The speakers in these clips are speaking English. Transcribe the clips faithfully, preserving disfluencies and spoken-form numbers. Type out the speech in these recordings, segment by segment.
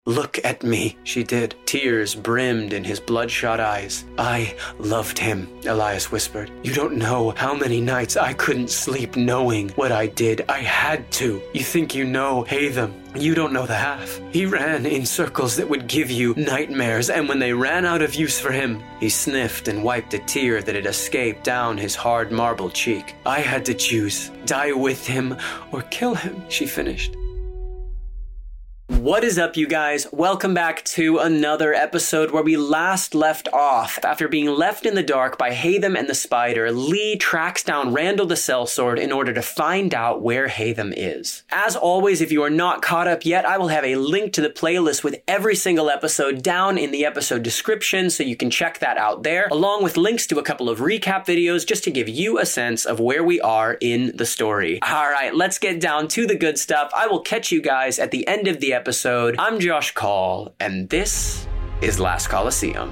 Look at me, she did. Tears brimmed in his bloodshot eyes. I loved him, Elias whispered. You don't know how many nights I couldn't sleep knowing what I did. I had to. You think you know Hatham. You don't know the half. He ran in circles that would give you nightmares, and when they ran out of use for him, he sniffed and wiped a tear that had escaped down his hard marble cheek. I had to choose, die with him or kill him, she finished. What is up, you guys? Welcome back to another episode where we last left off. After being left in the dark by Hatham and the Spider, Lee tracks down Randall the Sellsword in order to find out where Hatham is. As always, if you are not caught up yet, I will have a link to the playlist with every single episode down in the episode description, so you can check that out there, along with links to a couple of recap videos just to give you a sense of where we are in the story. Alright, let's get down to the good stuff. I will catch you guys at the end of the episode. episode. I'm Josh Call, and this is Last Coliseum.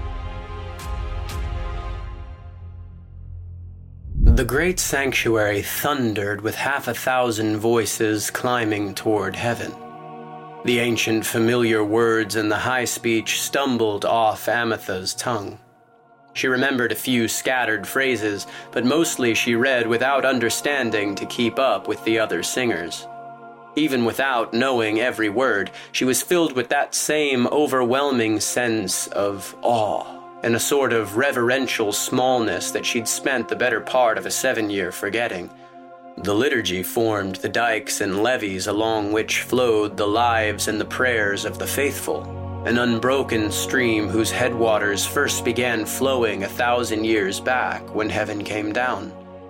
The great sanctuary thundered with half a thousand voices climbing toward heaven. The ancient familiar words in the high speech stumbled off Amitha's tongue. She remembered a few scattered phrases, but mostly she read without understanding to keep up with the other singers. Even without knowing every word, she was filled with that same overwhelming sense of awe and a sort of reverential smallness that she'd spent the better part of a seven-year forgetting. The liturgy formed the dikes and levees along which flowed the lives and the prayers of the faithful, an unbroken stream whose headwaters first began flowing a thousand years back when heaven came down.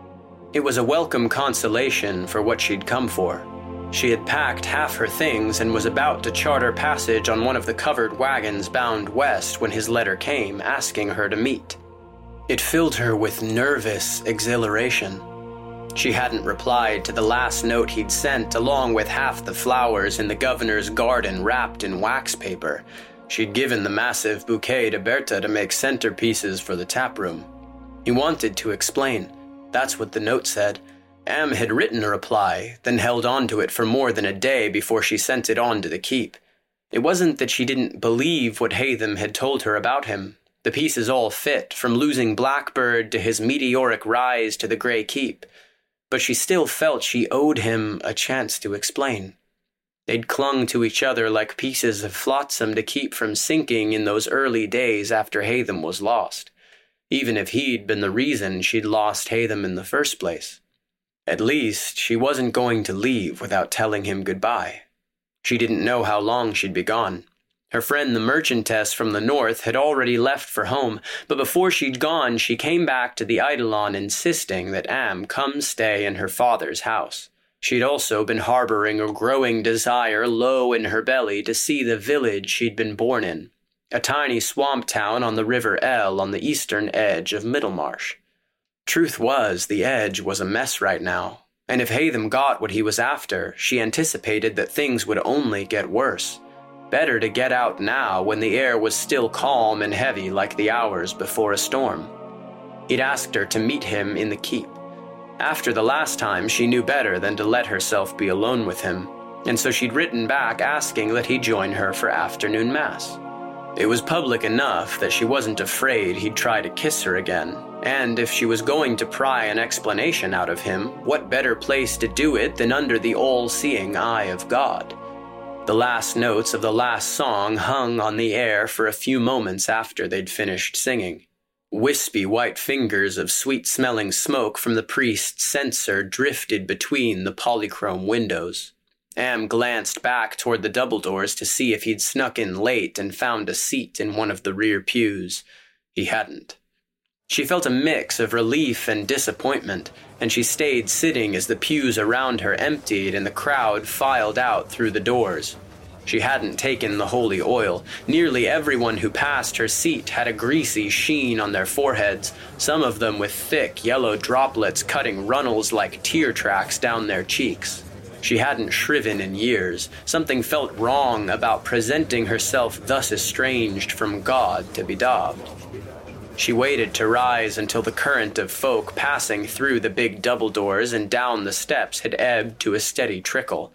It was a welcome consolation for what she'd come for. She had packed half her things and was about to charter passage on one of the covered wagons bound west when his letter came, asking her to meet. It filled her with nervous exhilaration. She hadn't replied to the last note he'd sent, along with half the flowers in the governor's garden wrapped in wax paper. She'd given the massive bouquet to Berta to make centerpieces for the taproom. He wanted to explain. That's what the note said. Am had written a reply, then held on to it for more than a day before she sent it on to the keep. It wasn't that she didn't believe what Hatham had told her about him. The pieces all fit, from losing Blackbird to his meteoric rise to the Grey Keep. But she still felt she owed him a chance to explain. They'd clung to each other like pieces of flotsam to keep from sinking in those early days after Hatham was lost, even if he'd been the reason she'd lost Hatham in the first place. At least, she wasn't going to leave without telling him goodbye. She didn't know how long she'd be gone. Her friend the merchantess from the north had already left for home, but before she'd gone, she came back to the Eidolon insisting that Am come stay in her father's house. She'd also been harboring a growing desire low in her belly to see the village she'd been born in, a tiny swamp town on the River El on the eastern edge of Middlemarsh. Truth was, the edge was a mess right now, and if Hatham got what he was after, she anticipated that things would only get worse. Better to get out now when the air was still calm and heavy like the hours before a storm. He'd asked her to meet him in the keep. After the last time, she knew better than to let herself be alone with him, and so she'd written back asking that he join her for afternoon mass. It was public enough that she wasn't afraid he'd try to kiss her again, and if she was going to pry an explanation out of him, what better place to do it than under the all-seeing eye of God? The last notes of the last song hung on the air for a few moments after they'd finished singing. Wispy white fingers of sweet-smelling smoke from the priest's censer drifted between the polychrome windows. Am glanced back toward the double doors to see if he'd snuck in late and found a seat in one of the rear pews. He hadn't. She felt a mix of relief and disappointment, and she stayed sitting as the pews around her emptied and the crowd filed out through the doors. She hadn't taken the holy oil. Nearly everyone who passed her seat had a greasy sheen on their foreheads, some of them with thick yellow droplets cutting runnels like tear tracks down their cheeks. She hadn't shriven in years. Something felt wrong about presenting herself thus estranged from God to be daubed. She waited to rise until the current of folk passing through the big double doors and down the steps had ebbed to a steady trickle.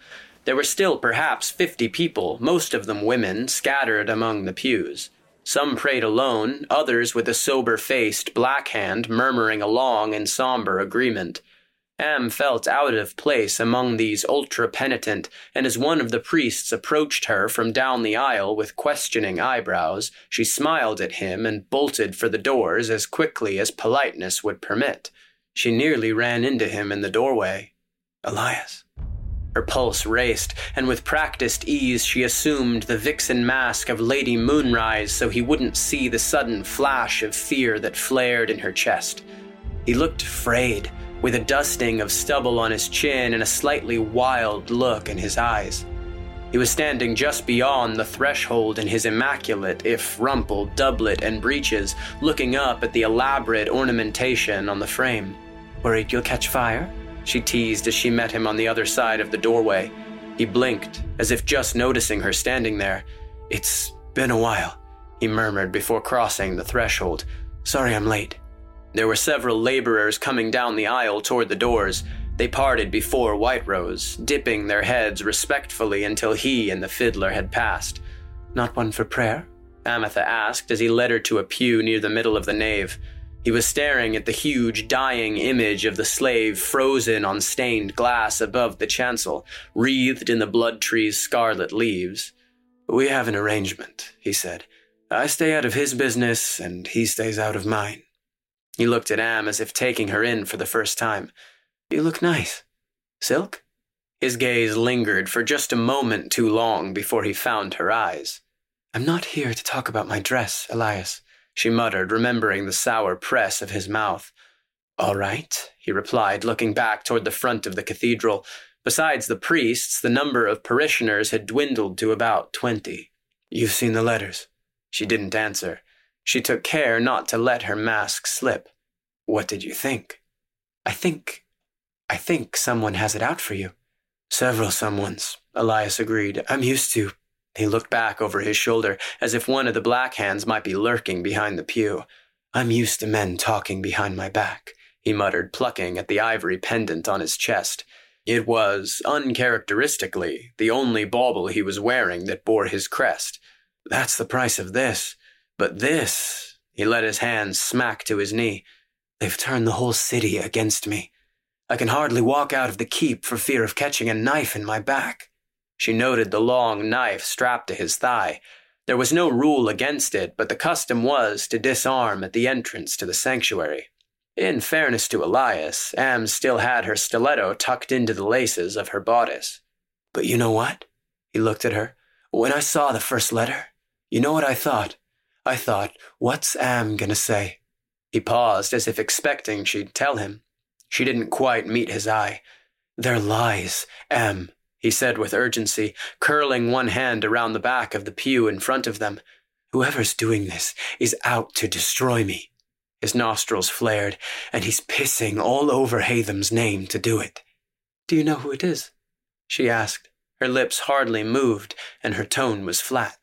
There were still perhaps fifty people, most of them women, scattered among the pews. Some prayed alone, others with a sober-faced black hand murmuring along in somber agreement. Am felt out of place among these ultra-penitent, and as one of the priests approached her from down the aisle with questioning eyebrows, she smiled at him and bolted for the doors as quickly as politeness would permit. She nearly ran into him in the doorway. Elias. Her pulse raced, and with practiced ease she assumed the vixen mask of Lady Moonrise so he wouldn't see the sudden flash of fear that flared in her chest. He looked frayed, with a dusting of stubble on his chin and a slightly wild look in his eyes. He was standing just beyond the threshold in his immaculate, if rumpled, doublet and breeches, looking up at the elaborate ornamentation on the frame. "Worried you'll catch fire?" she teased as she met him on the other side of the doorway. He blinked, as if just noticing her standing there. "It's been a while," he murmured before crossing the threshold. "Sorry I'm late." There were several laborers coming down the aisle toward the doors. They parted before White Rose, dipping their heads respectfully until he and the fiddler had passed. "Not one for prayer?" Amatha asked as he led her to a pew near the middle of the nave. He was staring at the huge, dying image of the slave frozen on stained glass above the chancel, wreathed in the blood tree's scarlet leaves. "We have an arrangement," he said. "I stay out of his business, and he stays out of mine." He looked at Am as if taking her in for the first time. "You look nice. Silk?" His gaze lingered for just a moment too long before he found her eyes. "I'm not here to talk about my dress, Elias," she muttered, remembering the sour press of his mouth. "All right," he replied, looking back toward the front of the cathedral. Besides the priests, the number of parishioners had dwindled to about twenty. "You've seen the letters?" She didn't answer. She took care not to let her mask slip. "What did you think?" I think... I think someone has it out for you." "Several someones," Elias agreed. "I'm used to..." He looked back over his shoulder, as if one of the black hands might be lurking behind the pew. "I'm used to men talking behind my back," he muttered, plucking at the ivory pendant on his chest. It was, uncharacteristically, the only bauble he was wearing that bore his crest. "That's the price of this. But this..." He let his hand smack to his knee. "They've turned the whole city against me. I can hardly walk out of the keep for fear of catching a knife in my back." She noted the long knife strapped to his thigh. There was no rule against it, but the custom was to disarm at the entrance to the sanctuary. In fairness to Elias, Am still had her stiletto tucked into the laces of her bodice. "But you know what?" He looked at her. "When I saw the first letter, you know what I thought? I thought, what's Am gonna say?" He paused as if expecting she'd tell him. She didn't quite meet his eye. "They're lies, Am," he said with urgency, curling one hand around the back of the pew in front of them. "Whoever's doing this is out to destroy me." His nostrils flared, "and he's pissing all over Hatham's name to do it." "Do you know who it is?" she asked. Her lips hardly moved, and her tone was flat.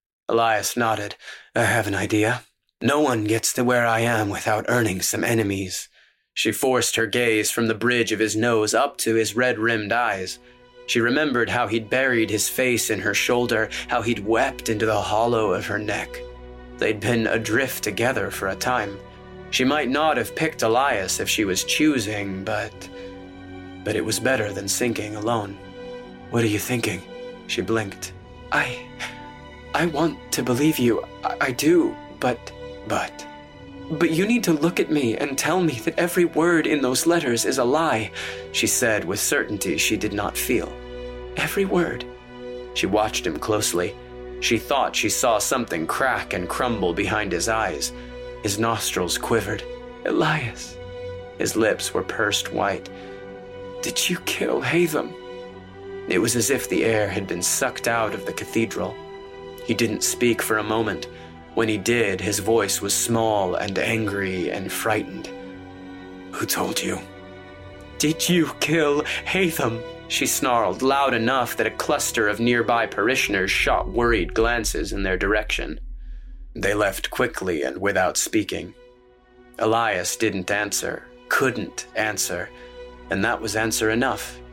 Elias nodded. "I have an idea. No one gets to where I am without earning some enemies." She forced her gaze from the bridge of his nose up to his red-rimmed eyes. She remembered how he'd buried his face in her shoulder, how he'd wept into the hollow of her neck. They'd been adrift together for a time. She might not have picked Elias if she was choosing, but... But it was better than sinking alone. "What are you thinking?" She blinked. I... I want to believe you. I, I do, but... But... But you need to look at me and tell me that every word in those letters is a lie, she said with certainty she did not feel. Every word. She watched him closely. She thought she saw something crack and crumble behind his eyes. His nostrils quivered. "Elias." His lips were pursed white. "Did you kill Hatham?" It was as if the air had been sucked out of the cathedral. He didn't speak for a moment. When he did, his voice was small and angry and frightened. "Who told you?" "Did you kill Hatham?" she snarled, loud enough that a cluster of nearby parishioners shot worried glances in their direction. They left quickly and without speaking. Elias didn't answer, couldn't answer, and that was answer enough.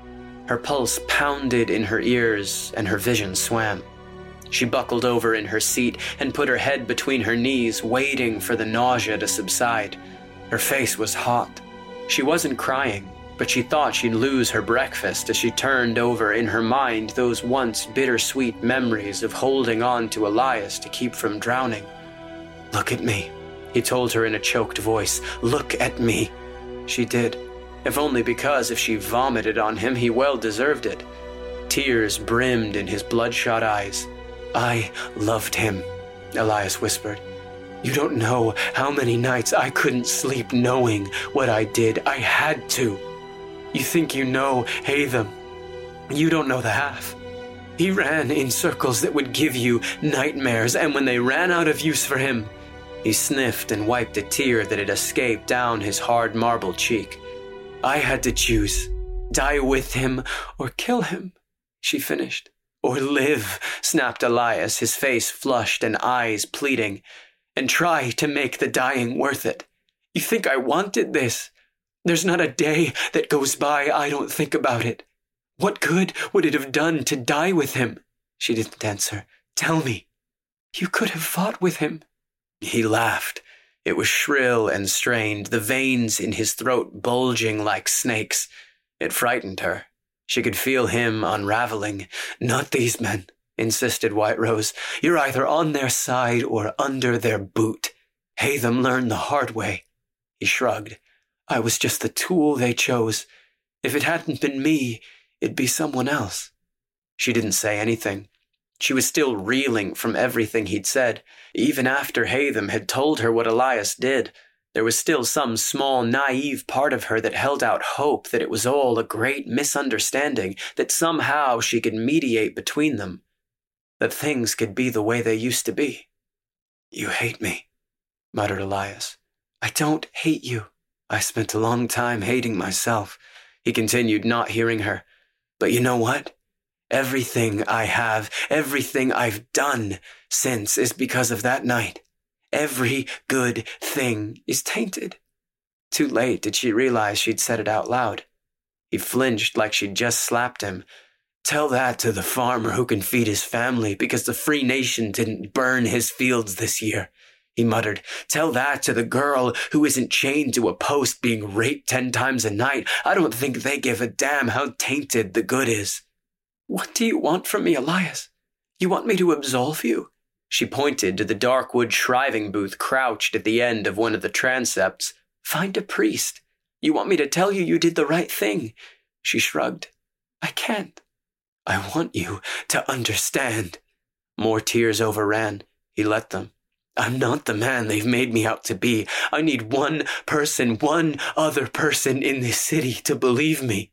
Her pulse pounded in her ears, and her vision swam. She buckled over in her seat and put her head between her knees, waiting for the nausea to subside. Her face was hot. She wasn't crying, but she thought she'd lose her breakfast as she turned over in her mind those once bittersweet memories of holding on to Elias to keep from drowning. "Look at me," he told her in a choked voice. "Look at me." She did, if only because if she vomited on him, he well deserved it. Tears brimmed in his bloodshot eyes. "I loved him," Elias whispered. "You don't know how many nights I couldn't sleep knowing what I did. I had to. You think you know Hatham. You don't know the half. He ran in circles that would give you nightmares, and when they ran out of use for him..." He sniffed and wiped a tear that had escaped down his hard marble cheek. "I had to choose. Die with him or kill him," she finished. "Or live," snapped Elias, his face flushed and eyes pleading, "and try to make the dying worth it. You think I wanted this? There's not a day that goes by I don't think about it. What good would it have done to die with him?" She didn't answer. "Tell me. You could have fought with him." He laughed. It was shrill and strained, the veins in his throat bulging like snakes. It frightened her. She could feel him unraveling. "Not these men," insisted White Rose. "You're either on their side or under their boot. Hatham learned the hard way." He shrugged. "I was just the tool they chose. If it hadn't been me, it'd be someone else." She didn't say anything. She was still reeling from everything he'd said. Even after Hatham had told her what Elias did, there was still some small, naive part of her that held out hope that it was all a great misunderstanding, that somehow she could mediate between them, that things could be the way they used to be. "You hate me," muttered Elias. "I don't hate you. I spent a long time hating myself," he continued, not hearing her. "But you know what? Everything I have, everything I've done since is because of that night. Every good thing is tainted." Too late did she realize she'd said it out loud. He flinched like she'd just slapped him. "Tell that to the farmer who can feed his family because the Free Nation didn't burn his fields this year," he muttered. "Tell that to the girl who isn't chained to a post being raped ten times a night. I don't think they give a damn how tainted the good is." "What do you want from me, Elias? You want me to absolve you?" She pointed to the Darkwood shriving booth crouched at the end of one of the transepts. "Find a priest. You want me to tell you you did the right thing?" She shrugged. "I can't." "I want you to understand." More tears overran. He let them. "I'm not the man they've made me out to be. I need one person, one other person in this city to believe me."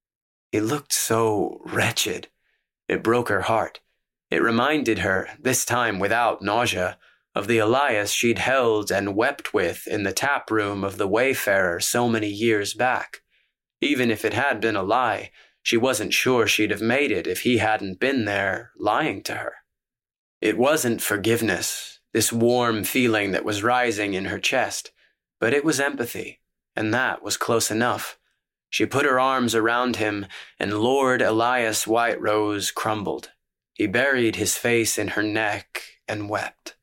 He looked so wretched. It broke her heart. It reminded her, this time without nausea, of the Elias she'd held and wept with in the tap room of the Wayfarer so many years back. Even if it had been a lie, she wasn't sure she'd have made it if he hadn't been there, lying to her. It wasn't forgiveness, this warm feeling that was rising in her chest, but it was empathy, and that was close enough. She put her arms around him, and Lord Elias White Rose crumbled. He buried his face in her neck and wept.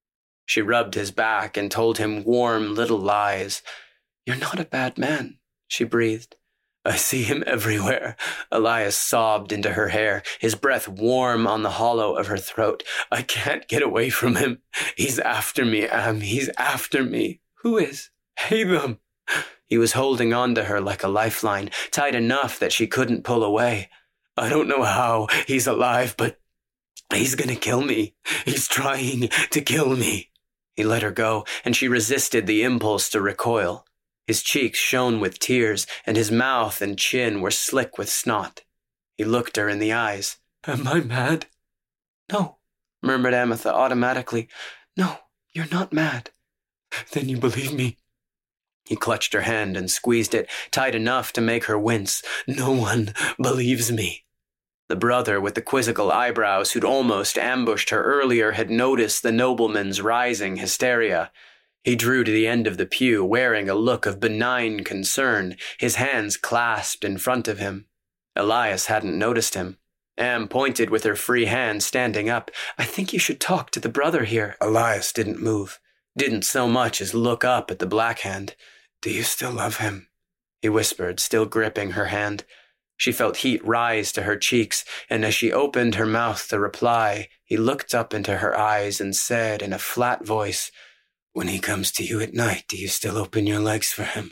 She rubbed his back and told him warm little lies. "You're not a bad man," she breathed. "I see him everywhere." Elias sobbed into her hair, his breath warm on the hollow of her throat. "I can't get away from him. He's after me, Am. He's after me." "Who is?" "Hatham." He was holding on to her like a lifeline, tight enough that she couldn't pull away. "I don't know how he's alive, but he's gonna kill me. He's trying to kill me." He let her go, and she resisted the impulse to recoil. His cheeks shone with tears, and his mouth and chin were slick with snot. He looked her in the eyes. "Am I mad?" "No," murmured Amitha automatically. "No, you're not mad." "Then you believe me?" He clutched her hand and squeezed it, tight enough to make her wince. "No one believes me." The brother with the quizzical eyebrows who'd almost ambushed her earlier had noticed the nobleman's rising hysteria. He drew to the end of the pew, wearing a look of benign concern, his hands clasped in front of him. Elias hadn't noticed him. Am pointed with her free hand, standing up. I think you should talk to the brother here. Elias didn't move, didn't so much as look up at the Black Hand. Do you still love him? He whispered, still gripping her hand. She felt heat rise to her cheeks, and as she opened her mouth to reply, he looked up into her eyes and said in a flat voice, When he comes to you at night, do you still open your legs for him?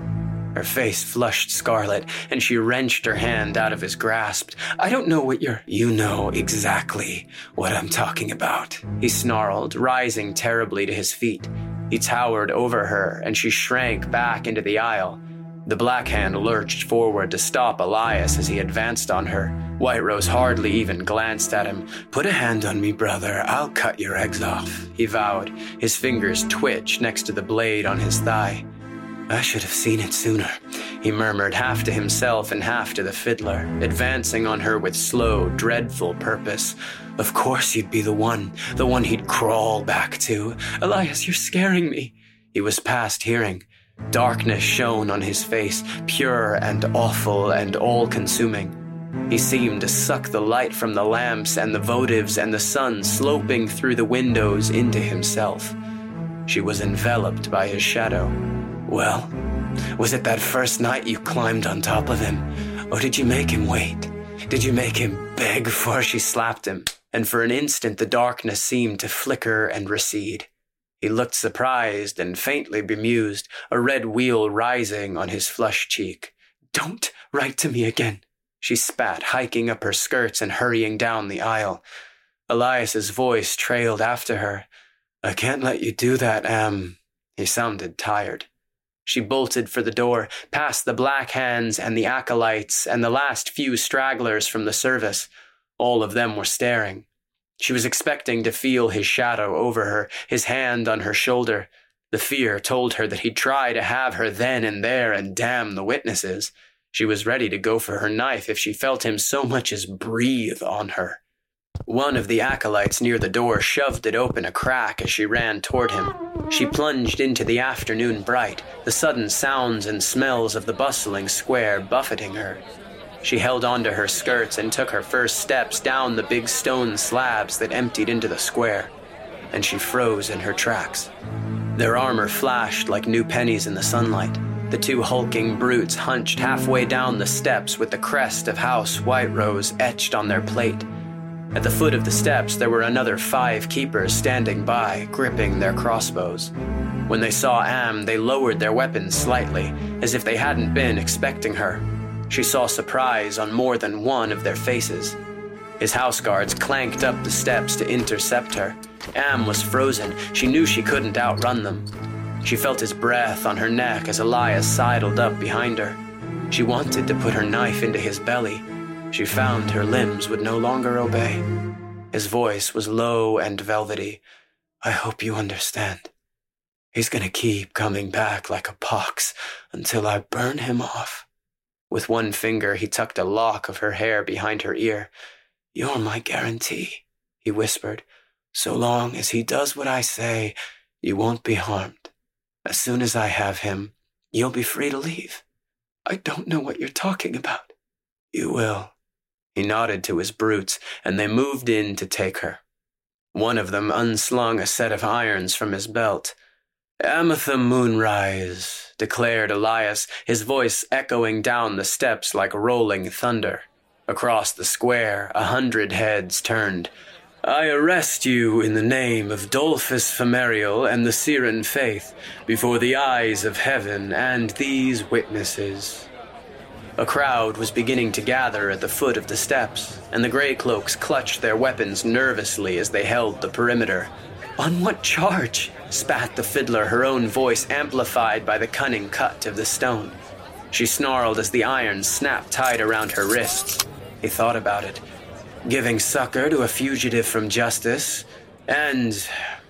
Her face flushed scarlet, and she wrenched her hand out of his grasp. I don't know what you're... You know exactly what I'm talking about, he snarled, rising terribly to his feet. He towered over her, and she shrank back into the aisle. The Black Hand lurched forward to stop Elias as he advanced on her. White Rose hardly even glanced at him. Put a hand on me, brother. I'll cut your eggs off, he vowed. His fingers twitched next to the blade on his thigh. I should have seen it sooner, he murmured, half to himself and half to the fiddler, advancing on her with slow, dreadful purpose. Of course you'd be the one, the one he'd crawl back to. Elias, you're scaring me. He was past hearing. Darkness shone on his face, pure and awful and all-consuming. He seemed to suck the light from the lamps and the votives and the sun sloping through the windows into himself. She was enveloped by his shadow. Well, was it that first night you climbed on top of him? Or did you make him wait? Did you make him beg before she slapped him? And for an instant the darkness seemed to flicker and recede. He looked surprised and faintly bemused, a red wheal rising on his flushed cheek. Don't write to me again, she spat, hiking up her skirts and hurrying down the aisle. Elias's voice trailed after her. I can't let you do that, Am. He sounded tired. She bolted for the door, past the Black Hands and the acolytes and the last few stragglers from the service. All of them were staring. She was expecting to feel his shadow over her, his hand on her shoulder. The fear told her that he'd try to have her then and there and damn the witnesses. She was ready to go for her knife if she felt him so much as breathe on her. One of the acolytes near the door shoved it open a crack as she ran toward him. She plunged into the afternoon bright, the sudden sounds and smells of the bustling square buffeting her. She held onto her skirts and took her first steps down the big stone slabs that emptied into the square, and she froze in her tracks. Their armor flashed like new pennies in the sunlight. The two hulking brutes hunched halfway down the steps with the crest of House White Rose etched on their plate. At the foot of the steps there were another five keepers standing by, gripping their crossbows. When they saw Am, they lowered their weapons slightly, as if they hadn't been expecting her. She saw surprise on more than one of their faces. His house guards clanked up the steps to intercept her. Am was frozen. She knew she couldn't outrun them. She felt his breath on her neck as Elias sidled up behind her. She wanted to put her knife into his belly. She found her limbs would no longer obey. His voice was low and velvety. I hope you understand. He's gonna keep coming back like a pox until I burn him off. With one finger, he tucked a lock of her hair behind her ear. You're my guarantee, he whispered. So long as he does what I say, you won't be harmed. As soon as I have him, you'll be free to leave. I don't know what you're talking about. You will. He nodded to his brutes, and they moved in to take her. One of them unslung a set of irons from his belt. Amatha Moonrise, declared Elias, his voice echoing down the steps like rolling thunder. Across the square, a hundred heads turned. I arrest you in the name of Dolphus Femerial and the Siren faith, before the eyes of heaven and these witnesses. A crowd was beginning to gather at the foot of the steps, and the gray cloaks clutched their weapons nervously as they held the perimeter. On what charge? Spat the fiddler, her own voice amplified by the cunning cut of the stone. She snarled as the irons snapped tight around her wrists. He thought about it. Giving succor to a fugitive from justice, and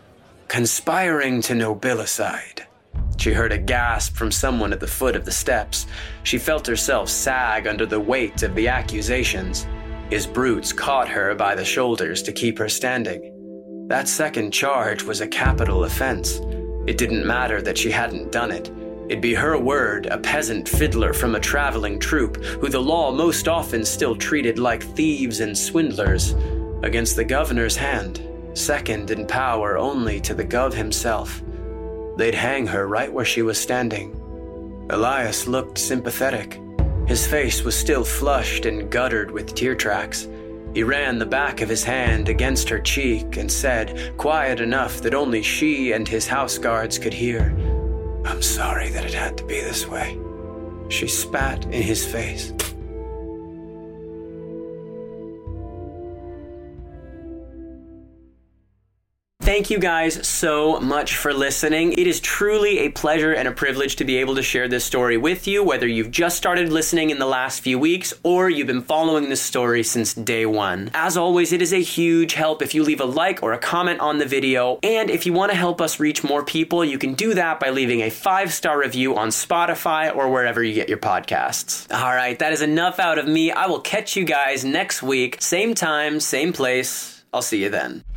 conspiring to nobilicide. She heard a gasp from someone at the foot of the steps. She felt herself sag under the weight of the accusations. His brutes caught her by the shoulders to keep her standing. That second charge was a capital offense. It didn't matter that she hadn't done it. It'd be her word, a peasant fiddler from a traveling troupe, who the law most often still treated like thieves and swindlers, against the governor's hand, second in power only to the gov himself. They'd hang her right where she was standing. Elias looked sympathetic. His face was still flushed and guttered with tear tracks. He ran the back of his hand against her cheek and said, quiet enough that only she and his house guards could hear, "I'm sorry that it had to be this way." She spat in his face. Thank you guys so much for listening. It is truly a pleasure and a privilege to be able to share this story with you, whether you've just started listening in the last few weeks or you've been following this story since day one. As always, it is a huge help if you leave a like or a comment on the video. And if you want to help us reach more people, you can do that by leaving a five-star review on Spotify or wherever you get your podcasts. All right, that is enough out of me. I will catch you guys next week. Same time, same place. I'll see you then.